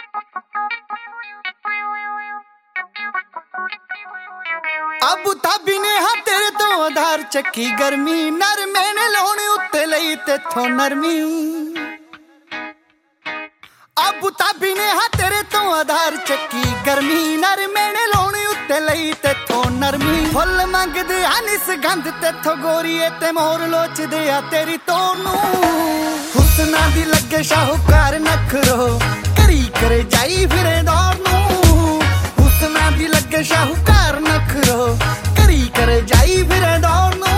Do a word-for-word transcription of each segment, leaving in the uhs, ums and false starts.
Abu Dhabi ने हा तेरे तो आधार चक्की गर्मी नरमे ने लाने उत्ते लई तेथों नरमी। अबू धाबी ने हा तेरे तो आधार चक्की गर्मी नरमे ने लाने उत्ते लई तेथों नरमी। फुल मंगदे हन इस गंध तेथों गोरीए ते मोर लोचदे आ तेरी तोड़ नूं। हुस्ना दी लगे शाहूकार नखरो करी करे जाई फिरे दौड़ नूं। हुस्ना दी लगे शाहूकार नखरो करी करे जाई फिरे दौड़ नूं।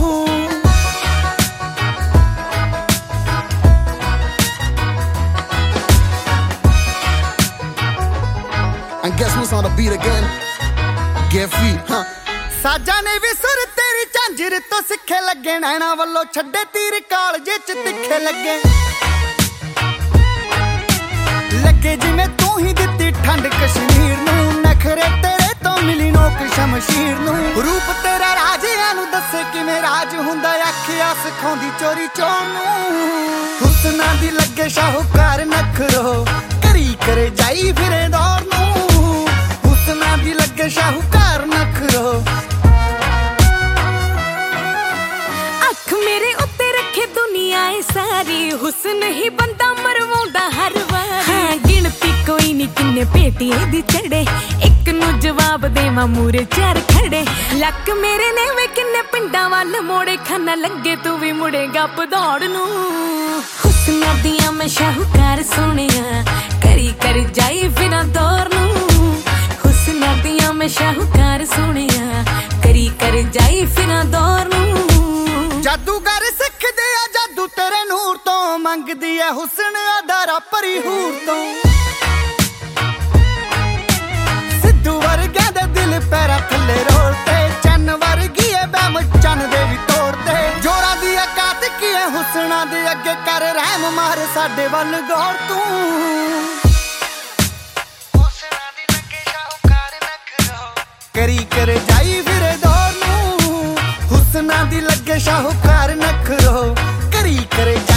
And guess who's on the beat again? Get free, huh? साजा ने भी सुर तेरी झांझर तो सिखे लगे नैना वल्लों छड्डे तीर कालजे च तिखे लगे। लगे जिवें तू ही दित्ती ठंड कश्मीर नूं नखरे तेरे तो मिली नोक शमशीर नूं। रूप तेरा राजियां नूं दसे किवें राज हुंदा आखिया सिखाउंदी चोरी चोर नूं। हुस्ना दी लगे शाहूकार नखरो करी करे जाई फिरे दौड़ नूं। हुस्ना दी लगे शाहूकार नखरो अख मेरे उत्ते रखे दुनिया सारी हुस्न ही बंदा मरवाउंदा हर वारी। हाँ गिनती कोई नी किन्ने पेटिए दी चढ़े एक नू जवाब देवां मूरे चार खड़े। लक मेरे ने वे किन्ने पिंडां वल मोड़े खाना लगे तू भी मुड़े गप दौड़ नूं। हुस्ना दियां मैं शाहूकार सोहणिया करी कर जाई फिरां दौर नूं। हुस्ना दियां मैं शाहूकार सोहणिया करी कर जाई फिरां दौर नूं। जादूगर सिखदे आ जादू तेरे नूर तो मंगदी है हुस्न अदारा परी हूर तो। सिद्धू वर्गियां दे दिल पैरा थल्ले रोलते चन्न वर्गी है बैम चन्न दे भी तोड़ते। जोरा दी औकात की है हुस्ना दे अगे कर रहम मार साडे वल गौर तू। हुस्ना दी लगे शाहूकार नखरो करी करे जाई फिरे दौर नूं। हुस्ना दी लगे शाहूकार नखरो करी करे